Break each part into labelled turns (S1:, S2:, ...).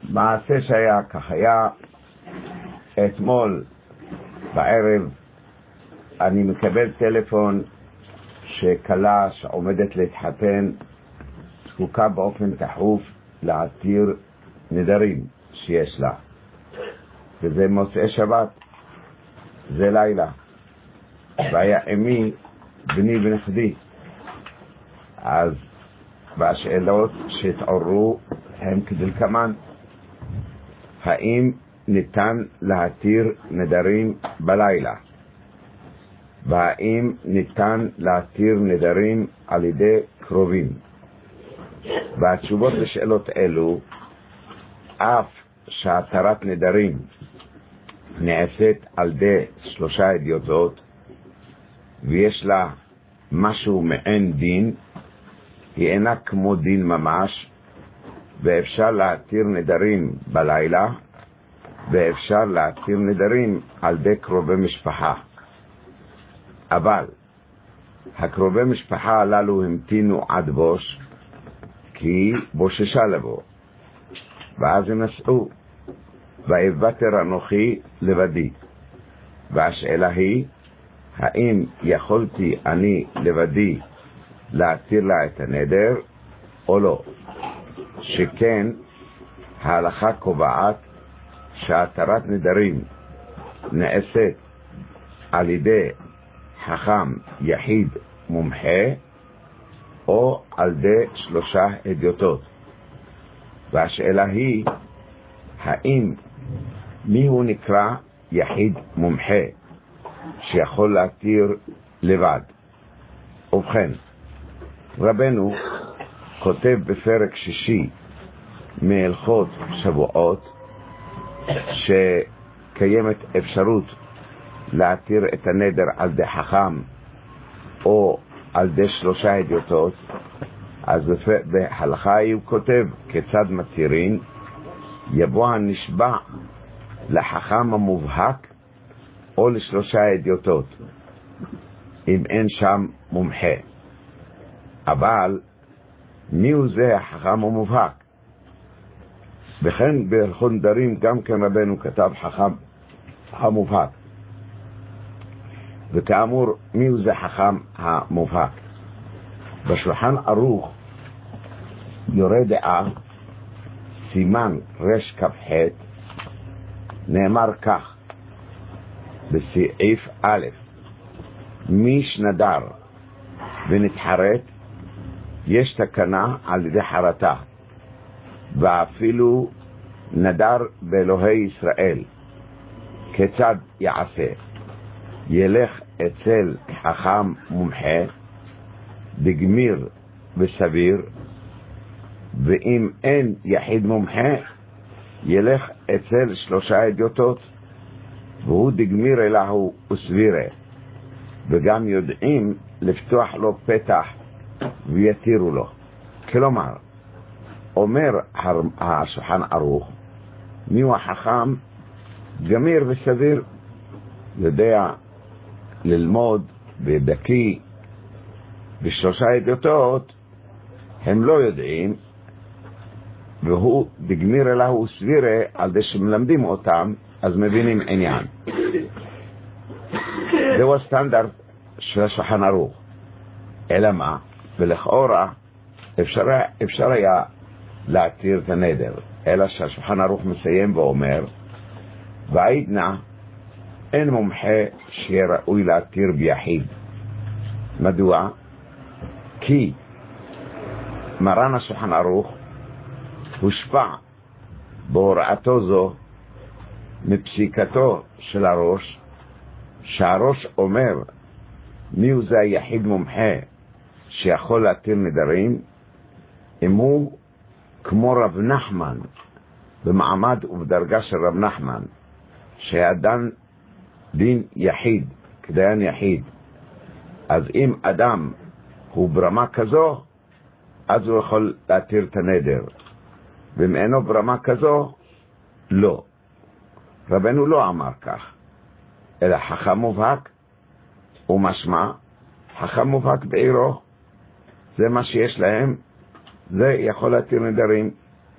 S1: מעשה שהיה כך היה. אתמול בערב אני מקבל טלפון שקלה שעומדת להתחתן זקוקה באופן תחוף להתיר נדרים שיש לה, וזה מוצאי שבת, זה לילה, והיה אמי, בני ונכדי. אז והשאלות שהתעוררו הם כדלקמן: האם ניתן להתיר נדרים בלילה? והאם ניתן להתיר נדרים על ידי קרובים? והתשובות לשאלות אלו, אף שהתרת נדרים נעשית על ידי 3 אדיוטות ויש לה משהו מעין דין, היא אינה כמו דין ממש, ואפשר להתיר נדרים בלילה, ואפשר להתיר נדרים על ידי קרובי משפחה. אבל הקרובי משפחה הללו המתינו עד בוש, כי בוששה לבוא, ואז הם נסעו, ויוותר אנוכי לבדי. והשאלה היא, האם יכולתי אני לבדי להתיר לה את הנדר או לא? שכן ההלכה קובעת שהתרת נדרים נעשית על ידי חכם יחיד מומחה או על ידי 3 אדיוטות. והשאלה היא, האם מי הוא נקרא יחיד מומחה שיכול להתיר לבד? ובכן, רבנו כותב בפרק 6 מהלכות שבועות שקיימת אפשרות להתיר את הנדר על ידי חכם או על ידי 3 אדיוטות. אז בהלכה הוא כותב כיצד מתירים: יבוא הנשבע לחכם המובהק או ל3 אדיוטות אם אין שם מומחה. אבל מי הוא זה החכם המובהק? וכן בהלכות נדרים גם כן רבנו כתב חכם המובהק. וכאמור, מי הוא זה חכם המובהק? בשולחן ערוך יורה דעה סימן רש כ"ח נאמר כך בסעיף א': מי שנדר ונתחרט יש תקנה על ידי חרטה, ואפילו נדר באלוהי ישראל. כיצד יעשה? ילך אצל חכם מומחה בגמיר וסביר, ואם אין יחיד מומחה ילך אצל 3 אדיוטות, והוא דגמיר אלוהו וסבירה, וגם יודעים לפתוח לו פתח ויתירו לו. כלומר, אומר השולחן ערוך, מי הוא החכם? גמיר וסביר, יודע ללמוד ובקיא. ב3 אדיוטות הם לא יודעים, והוא דגמיר אלוהו וסבירה, על זה שמלמדים אותם אז מבינים עניין. זהו הסטנדרט של השולחן ערוך. אלא מה? ולכאורה אפשר היה להתיר את הנדר, אלא שהשולחן ערוך מסיים ואומר, ועידנה אין מומחה שיהיה ראוי להתיר ביחיד. מדוע? כי מרן השולחן ערוך הושפע בהוראתו זו מפסיקתו של הראש, שהראש אומר מי הוא זה היחיד מומחה שיכול להתיר נדרים, אם הוא כמו רב נחמן, במעמד ובדרגה של רב נחמן, שידן דין יחיד, כדיין יחיד. אז אם אדם הוא ברמה כזו, אז הוא יכול להתיר את הנדר, ואם אינו ברמה כזו, לא. רבנו לא אמר כך, אלא חכם מובהק, ומשמע חכם מובהק בעירו, זה מה שיש להם, זה יכול להתיר נדרים.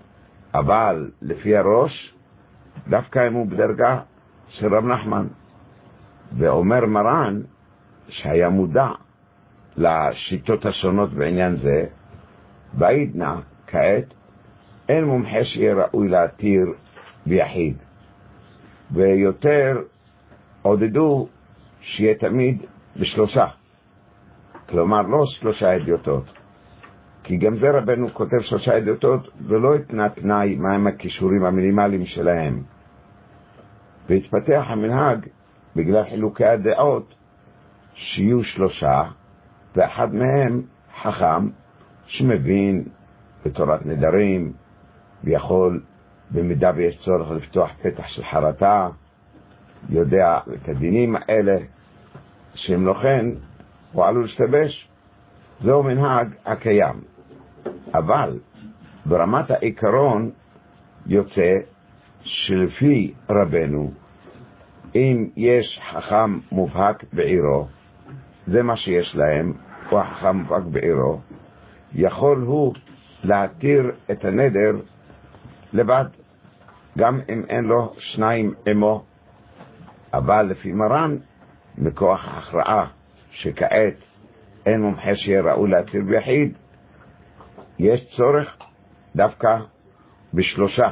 S1: אבל לפי הראש, דווקא אם הוא בדרגה של רב נחמן. ואומר מרן, שהיה מודע לשיטות השונות בעניין זה, בעידנא כעת, אין מומחה שיהיה ראוי להתיר ביחיד. ויותר עודדו שיהיה תמיד בשלושה. כלומר, לא 3 עדיותות. כי גם זה רבנו כותב 3 עדיותות, ולא התנה תנאי מהם הכישורים המינימליים שלהם. והתפתח המנהג, בגלל חילוקי הדעות, שיהיו 3, ואחד מהם חכם, שמבין בתורת נדרים, ויכול במידה ויש צורך לפתוח פתח של חרטה, יודע את הדינים האלה, שאם לא כן, הוא עלול להשתבש. זהו מנהג הקיים. אבל ברמת העיקרון יוצא שלפי רבנו, אם יש חכם מובהק בעירו, זה מה שיש להם, הוא החכם מובהק בעירו, יכול הוא להתיר את הנדר לבד, גם אם אין לו 2 עמו. אבל לפי מרן, מכוח ההכרעה שכעת אין מומחה שיהיה ראוי להתיר ביחיד, יש צורך דווקא ב3,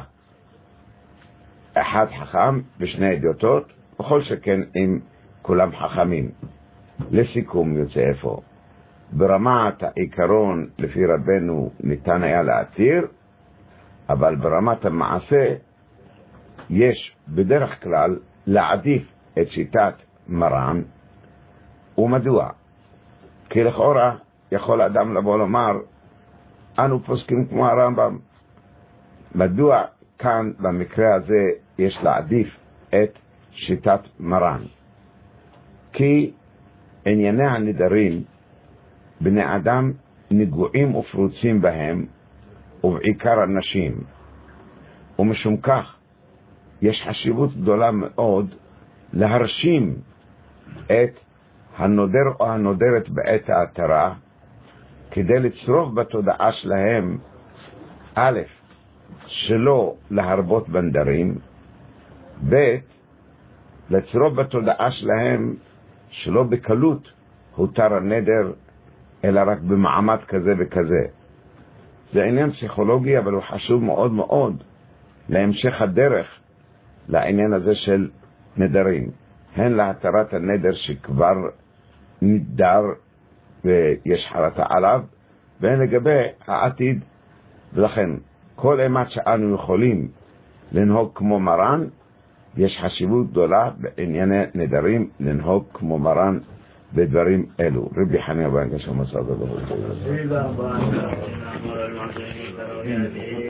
S1: אחד חכם ו2 עדיותות, בכל שכן אם כולם חכמים. לסיכום יוצא איפה? ברמת העיקרון לפי רבנו ניתן היה להתיר, אבל ברמת המעשה יש בדרך כלל להעדיף את שיטת מרן. ומדוע? כי לכאורה יכול אדם לבוא לומר, אנו פוסקים כמו הרמב"ם. מדוע כאן במקרה הזה יש להעדיף את שיטת מרן? כי ענייני הנדרים, בני אדם נגועים ופרוצים בהם, ובעיקר הנשים. ומשום כך יש חשיבות גדולה מאוד להרשים את הנודר או הנודרת בעת ההתרה, כדי לצרוך בתודעה שלהם, א', שלא להרבות בנדרים, ב', לצרוך בתודעה שלהם שלא בקלות הותר הנדר, אלא רק במעמד כזה וכזה. זה עניין פסיכולוגי, אבל הוא חשוב מאוד מאוד להמשך הדרך לעניין הזה של נדרים. הן להתרת הנדר שכבר נדר ויש חרטה עליו, והן לגבי העתיד. ולכן כל אימת שאנו יכולים לנהוג כמו מרן, יש חשיבות גדולה בענייני נדרים לנהוג כמו מרן בדברים אלו. רבי חנינא בן עקשיא מסעוד.